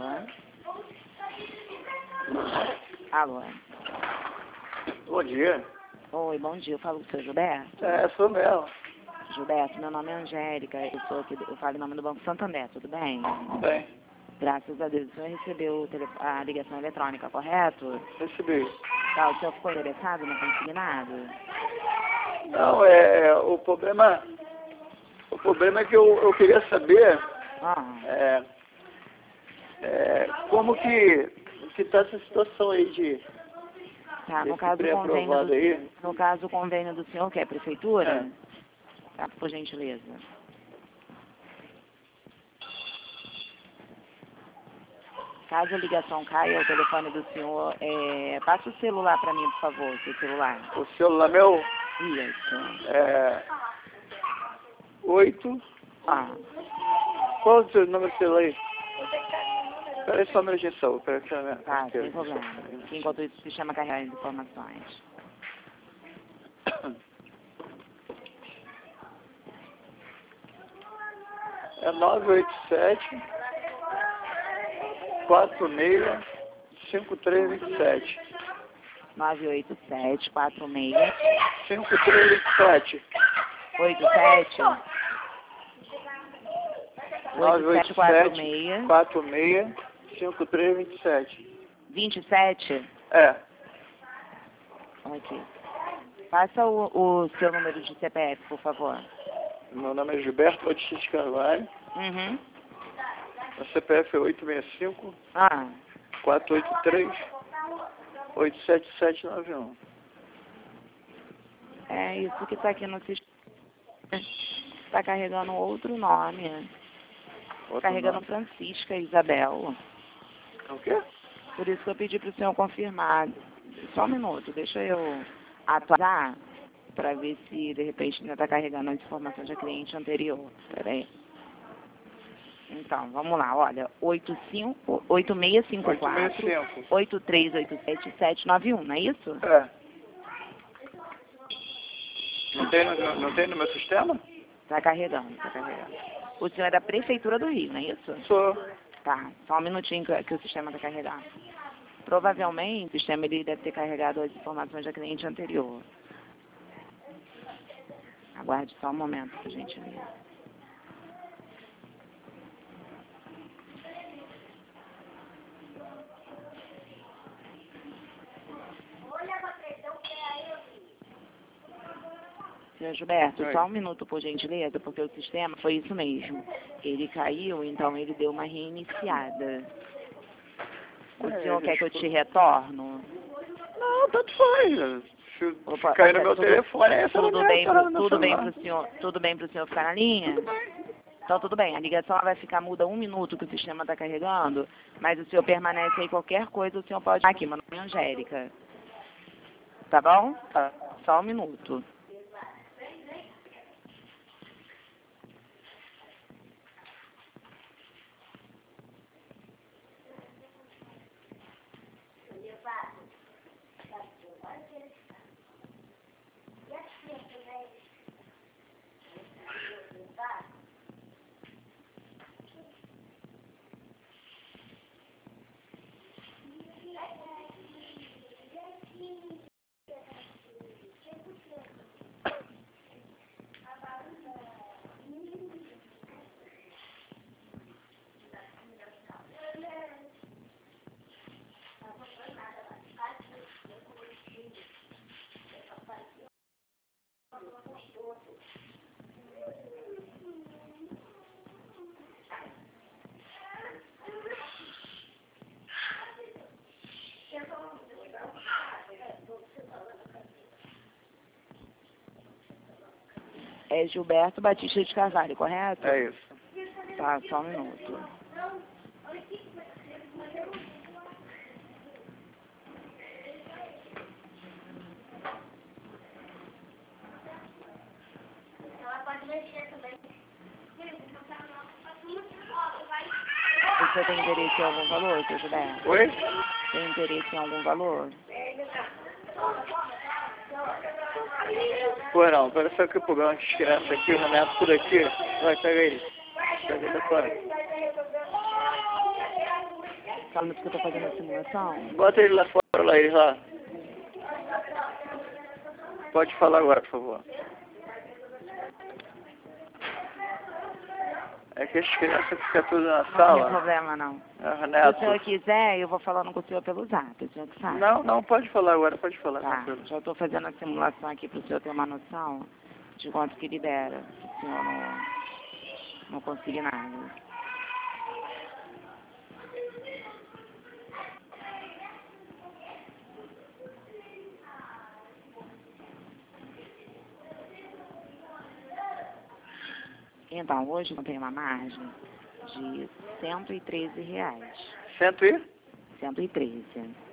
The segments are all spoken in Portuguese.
Alô. Bom dia. Oi, bom dia. Eu falo com o seu Gilberto? É, sou mesmo. Gilberto, meu nome é Angélica. Eu falo em nome do Banco Santander, tudo bem? Bem, Graças a Deus. O senhor recebeu a ligação eletrônica, correto? recebi. Tá, o senhor ficou interessado no consignado? Não, o problema é que eu queria saber Ah. como que tá essa situação aí de Tá, no desse caso, pré-aprovado aí. no caso, o convênio do senhor, que é a prefeitura? É. Tá, por gentileza. Caso a ligação caia, o telefone do senhor, passa o celular para mim, por favor, seu celular. O celular meu Isso. é 8. Ah, Qual é o seu número do celular aí? Peraí só um minutinho só. Peraí, tá, sem problema. Enquanto isso, o sistema carrega as informações. É 987 46 5327. 987 46 5327. 87 987 46 46 5327. 27. É. Aqui. Passa o seu número de CPF, por favor. Meu nome é Gilberto Batista de Carvalho. Uhum. O CPF é 865 Ah, 483 87791. é isso que está aqui no sistema. Está carregando outro nome. Outro Carregando nome. Francisca Isabel. É o quê? Por isso que eu pedi para o senhor confirmar. Só um minuto, deixa eu atualizar para ver se de repente ainda está carregando as informações da cliente anterior. Peraí. Então, vamos lá, olha, 8654 865. 8387 791, não é isso? É. Não tem no meu sistema? Tá carregando, tá carregando. O senhor é da Prefeitura do Rio, não é isso? Sou. Tá, só um minutinho que o sistema tá carregando. Provavelmente o sistema ele deve ter carregado as informações da cliente anterior. Aguarde só um momento, por gentileza. Senhor Gilberto, Oi. só um minuto, por gentileza, porque o sistema foi isso mesmo. Ele caiu, então ele deu uma reiniciada. O senhor quer que eu te retorno? Não, tanto faz. Se Opa, cair no meu tudo- telefone, aí você Tudo não bem, no meu tudo bem pro senhor ficar na linha? Tudo bem. Então tudo bem, a ligação ela vai ficar muda 1 minuto que o sistema está carregando, mas o senhor permanece aí, qualquer coisa o senhor pode aqui, meu nome é Angélica. Tá bom? Tá. Só 1 minuto. É Gilberto Batista de Carvalho, correto? É isso. Tá, só 1 minuto. O senhor tem interesse em algum valor, seu Gilberto? Oi? Tem interesse em algum valor? Pô, não, parece que o problema que criança aqui, o Renato por aqui. Vai, pega ele. Pergunta quanto? Falando que eu tô fazendo a simulação. Bota ele lá fora, lá, ele lá. Pode falar agora, por favor. É que as crianças ficam tudo na Não sala. tem problema, não. Ah, Se o Neto. senhor quiser, eu vou falando com o senhor pelo zap, o senhor que sabe. Não, não, pode falar agora, pode falar. Tá, Tranquilo. já estou fazendo a simulação aqui para o senhor ter uma noção de quanto que libera, se o senhor não conseguir nada. Então, hoje eu tenho uma margem de R$113. 113.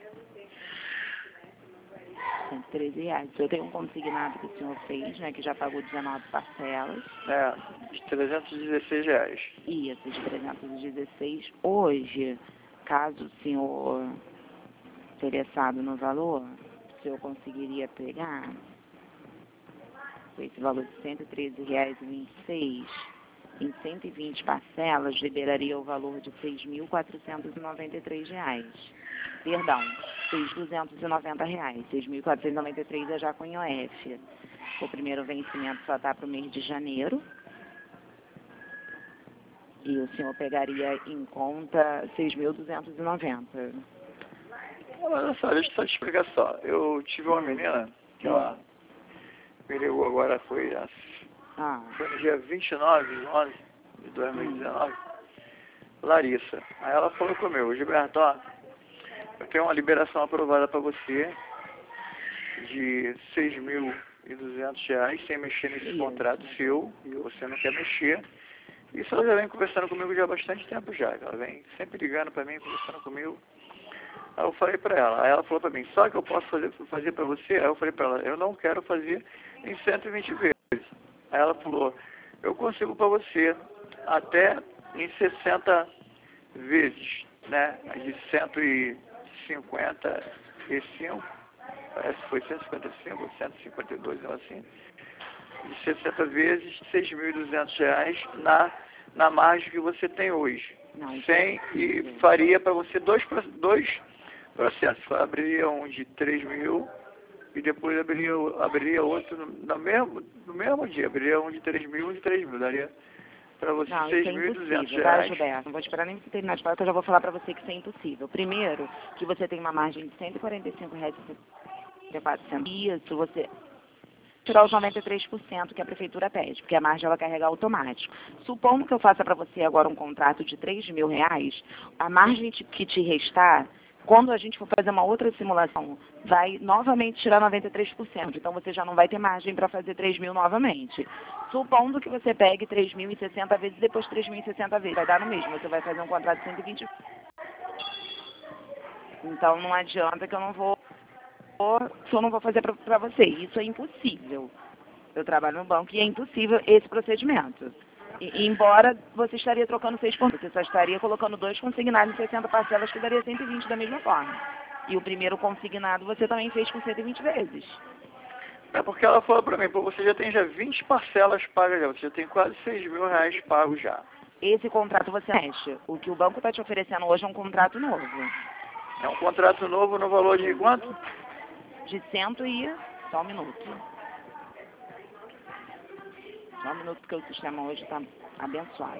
R$113. Eu tenho um consignado que o senhor fez, né, que já pagou 19 parcelas. É, de R$316. Isso, de 316. Hoje, caso o senhor interessado no valor, o senhor conseguiria pegar com esse valor de R$113,26, em 120 parcelas, liberaria o valor de R$6.493. Perdão, R$6.290. R$6.493 é já com IOF. O primeiro vencimento só está para o mês de janeiro. E o senhor pegaria em conta R$6.290. Mas olha só, deixa eu só te explicar só. Eu tive uma menina que ela me ligou agora, foi no dia 29/11 de 2019, Larissa. Aí ela falou comigo, Gilberto, ó, eu tenho uma liberação aprovada para você de R$6.200 sem mexer nesse contrato seu, e você não quer mexer. Isso ela já vem conversando comigo já há bastante tempo já. Ela vem sempre ligando para mim, conversando comigo. Aí eu falei para ela, aí ela falou para mim, só que eu posso fazer para você? Aí eu falei para ela, eu não quero fazer em 120 vezes. Aí ela falou, eu consigo para você até em 60 vezes, né? De 155, parece que foi 155, 152, assim. De 60 vezes, R$6.200 na margem que você tem hoje. Não, E faria para você dois processos. Abriria um de 3.000 e depois abriria outro no mesmo dia. Abriria um de 3.000 e um de 3.000. Daria para você R$6.200. Tá, Gilberto? Não vou esperar nem você terminar de falar, que eu já vou falar para você que isso é impossível. Primeiro, que você tem uma margem de R$145,64. Isso, você tirar os 93% que a prefeitura pede, porque a margem ela carrega automático. Supondo que eu faça para você agora um contrato de R$3.000, a margem que te restar, quando a gente for fazer uma outra simulação, vai novamente tirar 93%. Então você já não vai ter margem para fazer 3.000 novamente. Supondo que você pegue 3.060 vezes, depois 3.060 vezes, vai dar no mesmo. Você vai fazer um contrato de 120. Então não adianta que eu não vou fazer para você. Isso é impossível. Eu trabalho no banco e é impossível esse procedimento. Embora você estaria trocando 6 pontos, você só estaria colocando 2 consignados em 60 parcelas, que daria 120 da mesma forma. E o primeiro consignado você também fez com 120 vezes. É porque ela falou para mim, pô, você já tem 20 parcelas pagas já, você já tem quase R$6.000 pagos já. Esse contrato você mexe. O que o banco está te oferecendo hoje é um contrato novo. É um contrato novo no valor de quanto? De 100 e... Só um minuto. Só um minuto, porque o sistema hoje está abençoado.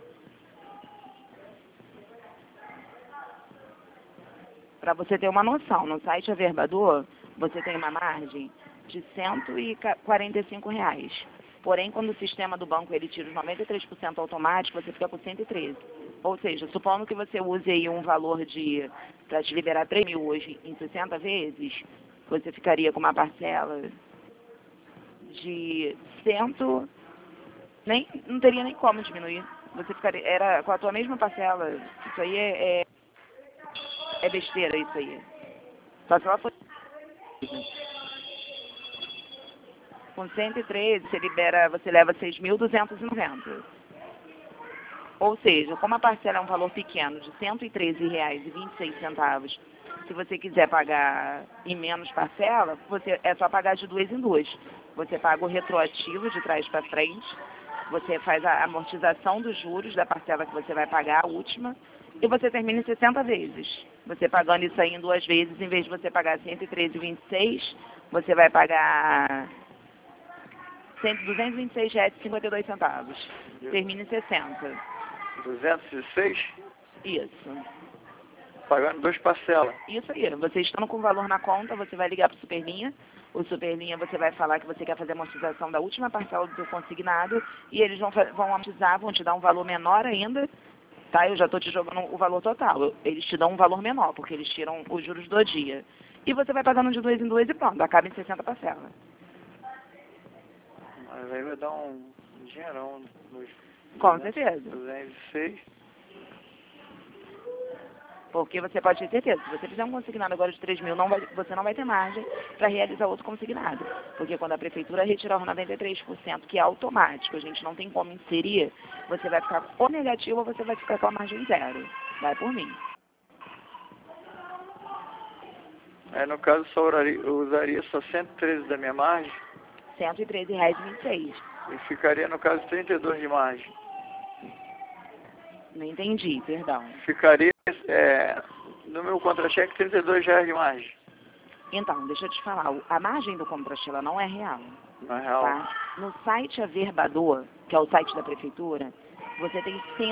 Para você ter uma noção, no site Averbador, você tem uma margem de R$145. Porém, quando o sistema do banco ele tira os 93% automático, você fica com 113. Ou seja, supondo que você use aí um valor para te liberar 3.000 hoje em 60 vezes, você ficaria com uma parcela de 100, não teria nem como diminuir. Você ficaria, era com a tua mesma parcela. Isso aí é besteira, isso aí. Só se ela for com 113, você leva 6.290. Ou seja, como a parcela é um valor pequeno de R$113,26, se você quiser pagar em menos parcela, é só pagar de 2 em 2. Você paga o retroativo de trás para frente Você faz a amortização dos juros da parcela que você vai pagar, a última, e você termina em 60 vezes. Você pagando isso aí em 2 vezes, em vez de você pagar 113,26, você vai pagar R$ 226,52. Termina em 60. 206? Isso. Pagando 2 parcelas. Isso aí. Você estando com o valor na conta, você vai ligar para o Superlinha. O Superlinha, você vai falar que você quer fazer a amortização da última parcela do seu consignado e eles vão amortizar, vão te dar um valor menor ainda, tá? Eu já estou te jogando o valor total. Eles te dão um valor menor, porque eles tiram os juros do dia. E você vai pagando de 2 em 2 e pronto, acaba em 60 parcelas. Mas aí vai dar um dinheirão nos Com certeza. 206. Porque você pode ter certeza, se você fizer um consignado agora de 3 mil, você não vai ter margem para realizar outro consignado. Porque quando a prefeitura retirar os 93%, que é automático, a gente não tem como inserir, você vai ficar ou negativo ou você vai ficar com a margem zero. Vai por mim. Aí no caso eu usaria só 113 da minha margem R$ 113,26. e ficaria no caso 32 de margem. Não entendi, perdão. Ficaria no meu contra-cheque R$ 32 de margem. Então, deixa eu te falar, a margem do contra-cheque ela não é real. Na real. Tá? No site Averbador, que é o site da prefeitura, você tem R$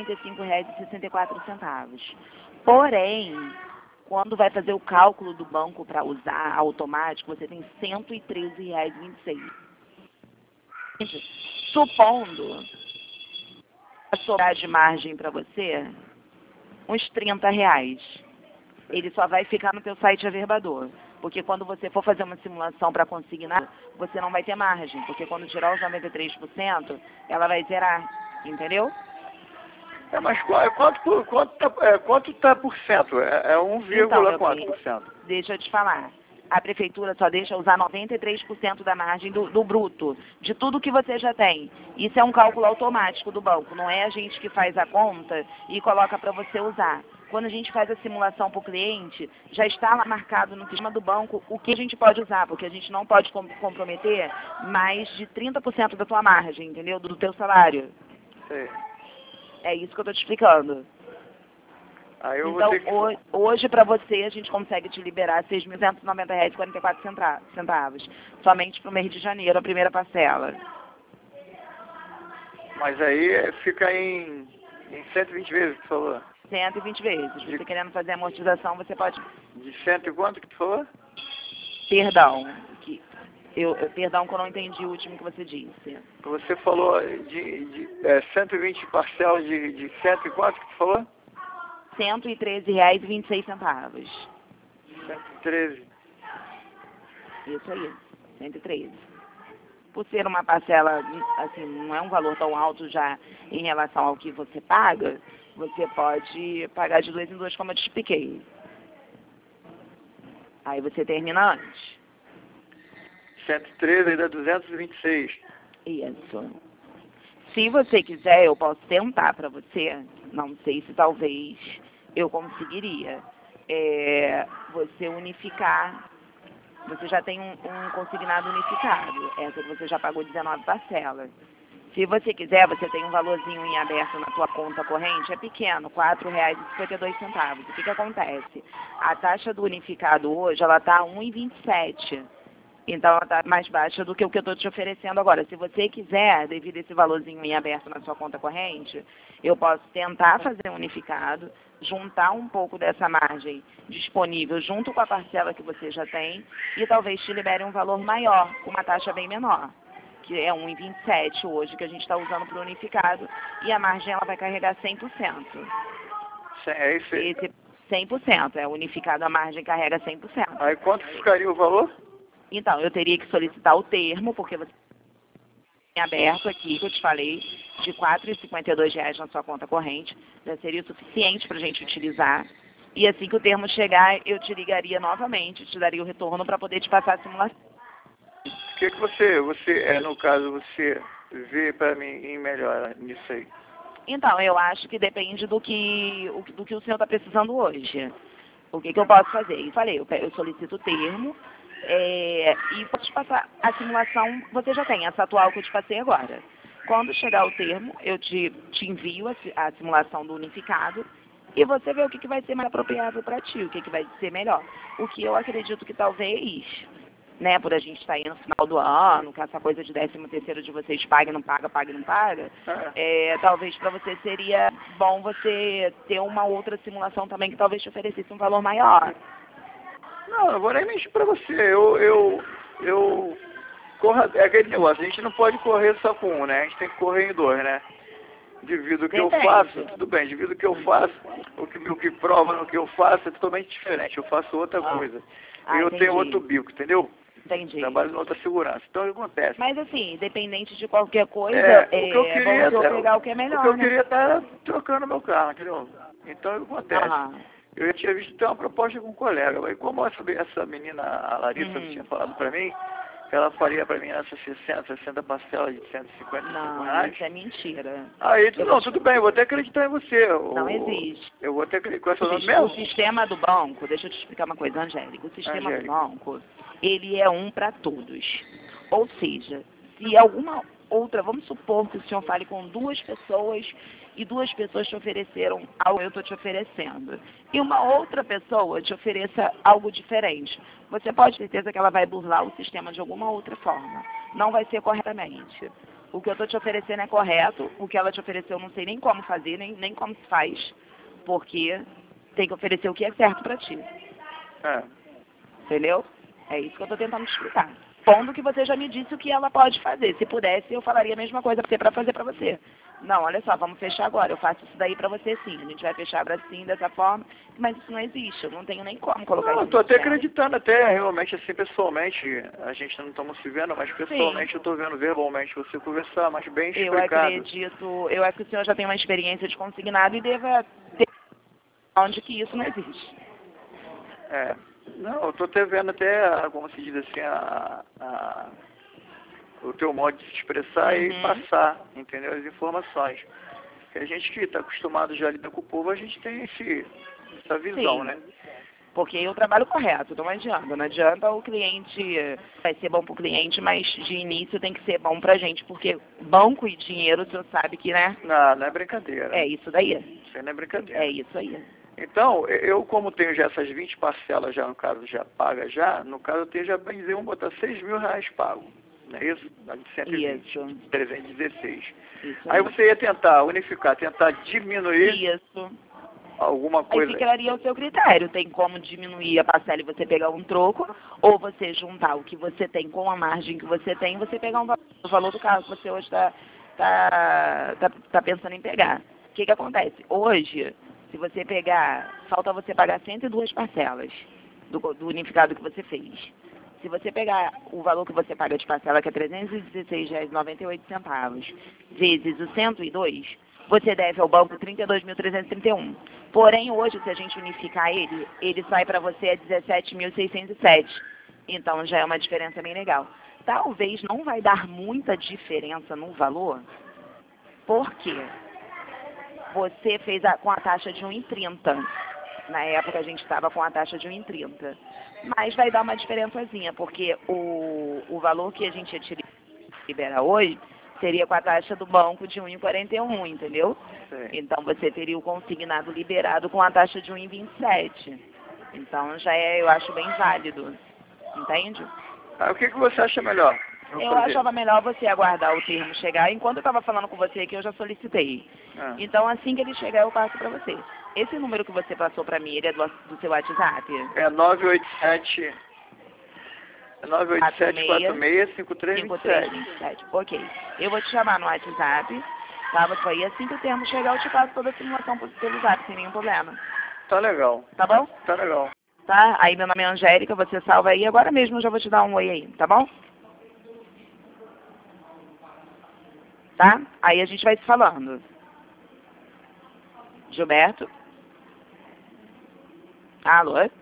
145,64. Porém, quando vai fazer o cálculo do banco para usar automático, você tem R$ 113,26. Supondo a sobrar de margem para você, uns R$ 30. Ele só vai ficar no teu site Averbador. Porque quando você for fazer uma simulação para consignar, você não vai ter margem. Porque quando tirar os 93%, ela vai zerar. Entendeu? Mas quanto tá por cento? É 1, Então, quanto por cento? Deixa eu te falar. A prefeitura só deixa usar 93% da margem do bruto, de tudo que você já tem. Isso é um cálculo automático do banco, não é a gente que faz a conta e coloca para você usar. Quando a gente faz a simulação para o cliente, já está lá marcado no sistema do banco o que a gente pode usar, porque a gente não pode comprometer mais de 30% da tua margem, entendeu? Do teu salário. Sim. É isso que eu estou te explicando. Aí eu Então, vou ter que... hoje para você, a gente consegue te liberar R$ 6.190,44, somente para o mês de janeiro, a primeira parcela. Mas aí fica em 120 vezes que tu falou? 120 vezes. Você querendo fazer amortização, você pode... De cento e quanto que tu falou? Perdão, perdão que eu não entendi o último que você disse. Você falou de 120 parcelas de cento e quanto que tu falou? R$ 113,26. 113. Isso aí, 113. Por ser uma parcela, assim, não é um valor tão alto já em relação ao que você paga, você pode pagar de 2 em 2, como eu te expliquei. Aí você termina antes. 113 aí dá 226. Isso. Se você quiser, eu posso tentar para você, não sei se talvez eu conseguiria, você unificar. Você já tem um consignado unificado, essa que você já pagou 19 parcelas. Se você quiser, você tem um valorzinho em aberto na tua conta corrente, é pequeno, R$ 4,52. O que acontece? A taxa do unificado hoje, ela está a 1,27. Então, ela está mais baixa do que o que eu estou te oferecendo agora. Se você quiser, devido a esse valorzinho em aberto na sua conta corrente, eu posso tentar fazer um unificado, juntar um pouco dessa margem disponível junto com a parcela que você já tem e talvez te libere um valor maior, com uma taxa bem menor, que é 1,27 hoje, que a gente está usando para o unificado, e a margem ela vai carregar 100%. É isso aí. Esse 100%, unificado, a margem carrega 100%. Aí quanto ficaria o valor? Então, eu teria que solicitar o termo, porque você tem aberto aqui, que eu te falei, de R$ 4,52 na sua conta corrente. Já seria o suficiente para a gente utilizar. E assim que o termo chegar, eu te ligaria novamente, te daria o retorno para poder te passar a simulação. O que você no caso, você vê para mim em melhor nisso aí? Então, eu acho que depende do que o senhor está precisando hoje. O que eu posso fazer? Eu falei, eu solicito o termo. E vou te passar a simulação, você já tem essa atual que eu te passei agora. Quando chegar o termo, eu te envio a simulação do unificado e você vê o que vai ser mais apropriado para ti, o que vai ser melhor. O que eu acredito que talvez, né, por a gente estar aí no final do ano, com essa coisa de 13º de vocês paga e não paga, talvez para você seria bom você ter uma outra simulação também que talvez te oferecesse um valor maior. Não, eu vou nem mentir pra você. Eu corro, é aquele negócio, a gente não pode correr só com um, né? A gente tem que correr em dois, né? Devido ao que eu faço, tudo bem, devido ao que eu faço, o que prova no que eu faço é totalmente diferente. Eu faço outra coisa. E eu tenho outro bico, entendeu? Entendi. Trabalho em outra segurança. Então, o que acontece? Mas assim, independente de qualquer coisa, o que eu queria vamos pegar o que é melhor, o que eu queria estar trocando meu carro, entendeu? Então, o que acontece? Eu já tinha visto ter uma proposta com um colega, mas como essa menina, a Larissa, tinha falado pra mim, que ela faria pra mim essas 60 parcelas de R$150. Não, isso é mentira. Aí, não, tudo bem, eu vou até acreditar em você. Não existe. Eu vou até acreditar em você mesmo. O sistema do banco, deixa eu te explicar uma coisa, Angélica. O sistema do banco, ele é um para todos. Ou seja, se alguma outra, vamos supor que o senhor fale com 2 pessoas e 2 pessoas te ofereceram algo que eu estou te oferecendo. E uma outra pessoa te ofereça algo diferente. Você pode ter certeza que ela vai burlar o sistema de alguma outra forma. Não vai ser corretamente. O que eu estou te oferecendo é correto. O que ela te ofereceu eu não sei nem como fazer, nem como se faz. Porque tem que oferecer o que é certo para ti. Entendeu? É isso que eu estou tentando te explicar. Pondo que você já me disse o que ela pode fazer. Se pudesse, eu falaria a mesma coisa para fazer para você. Não, olha só, vamos fechar agora. Eu faço isso daí para você sim. A gente vai fechar assim, dessa forma. Mas isso não existe. Eu não tenho nem como colocar isso. Eu estou até acreditando, até realmente, assim, pessoalmente. A gente não estamos se vendo, mas pessoalmente eu estou vendo verbalmente você conversar, mas bem explicado. Eu acho que o senhor já tem uma experiência de consignado e deva ter onde que isso não existe. Não, eu estou até vendo até, como se diz assim, o teu modo de se expressar e passar, entendeu? As informações. Porque a gente que está acostumado já a lidar com o povo, a gente tem essa visão, né? Porque eu trabalho correto, não adianta. Não adianta o cliente, vai ser bom para o cliente, mas de início tem que ser bom para a gente, porque banco e dinheiro, o senhor sabe que, né? Não é brincadeira. É isso daí. Isso aí não é brincadeira. É isso aí. Então, eu como tenho já essas 20 parcelas já, no caso, já paga já, no caso eu tenho já, bem dizer, vamos botar R$6.000 pago, não é isso? De 120, isso. 316. Isso aí você ia tentar unificar, tentar diminuir isso. alguma coisa. Aí ficaria o seu critério, tem como diminuir a parcela e você pegar um troco, ou você juntar o que você tem com a margem que você tem, você pegar o valor do carro que você hoje tá pensando em pegar. O que acontece? Hoje, se você pegar, falta você pagar 102 parcelas do unificado que você fez. Se você pegar o valor que você paga de parcela, que é R$316,98, vezes o 102, você deve ao banco 32.331. Porém, hoje, se a gente unificar ele sai para você a 17.607. Então, já é uma diferença bem legal. Talvez não vai dar muita diferença no valor, por quê? Você fez com a taxa de 1,30. Na época a gente estava com a taxa de 1,30. Mas vai dar uma diferençazinha, porque o valor que a gente te libera hoje seria com a taxa do banco de 1,41, entendeu? Sim. Então você teria o consignado liberado com a taxa de 1,27. Então já eu acho bem válido. Entende? O que você acha melhor? Eu achava melhor você aguardar o termo chegar. Enquanto eu estava falando com você aqui, eu já solicitei. Então, assim que ele chegar, eu passo para você. Esse número que você passou para mim, ele é do seu WhatsApp? É 987 465327. Ok. Eu vou te chamar no WhatsApp, tá? Você vai, assim que o termo chegar, eu te passo toda a simulação pelo WhatsApp, sem nenhum problema. Tá legal. Tá bom? Tá legal. Tá? Aí meu nome é Angélica, você salva aí. Agora mesmo eu já vou te dar um oi aí, tá bom? Tá? Aí a gente vai se falando. Gilberto? Alô?